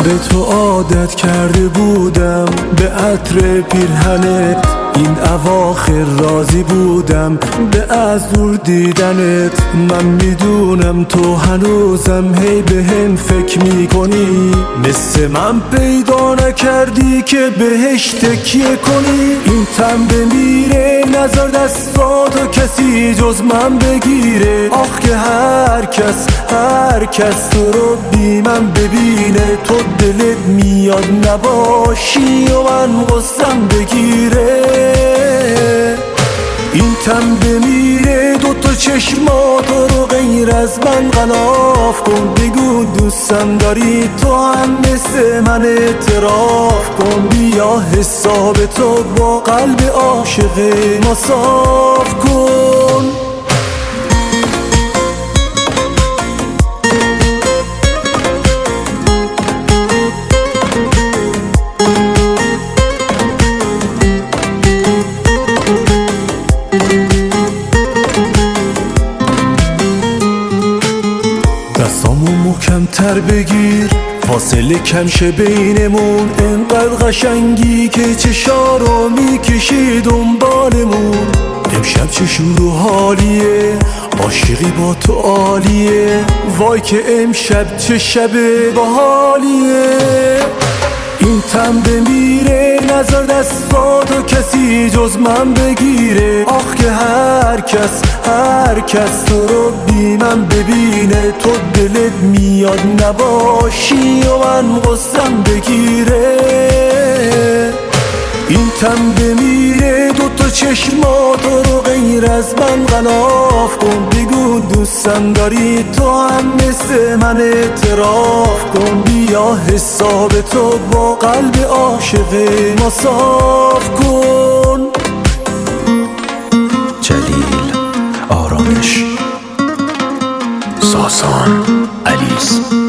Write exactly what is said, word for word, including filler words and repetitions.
به تو عادت کرده بودم، به عطر پیرهنت این اواخر راضی بودم، به از دور دیدنت. من میدونم تو هنوزم هی به هم فکر میکنی، مثل من پیدا نکردی که بهش تکیه کنی. این تن بمیره نظر دستاتو کسی جز من بگیره. آخ که هر کس هر کس تو رو بی من ببینه، تو دلت میاد نباشی و من غصم بگیره. این تن بمیره دوتا چشماتو رو غیر از من غلاف کن. بگو دوستم داری تو هم مثل من اعتراف کن. بیا حساب تو با قلب عاشق ما صاف کن. دستامو محکم‌تر بگیر، فاصله کم شه بینمون. انقدر قشنگی که چشارو میکشی دنبالمون. امشب چه شور و حالیه، عاشقی با تو عالیه. وای که امشب چه شب باحالیه. این تن بمیره نظر دستاتو کسی جز من بگیره. آخ که هر کس هر کس تو رو بی من ببینه، تو دلت میاد نباشی و من غصم بگیره. این تن بمیره دوتا چشماتو رو غیر از من غلاف کن. بگو دوستم داری تو هم مثل من اعتراف کن. بیا حساب تو با قلب عاشق ما صاف کن. جلیل، آرامش، ساسان، الیس.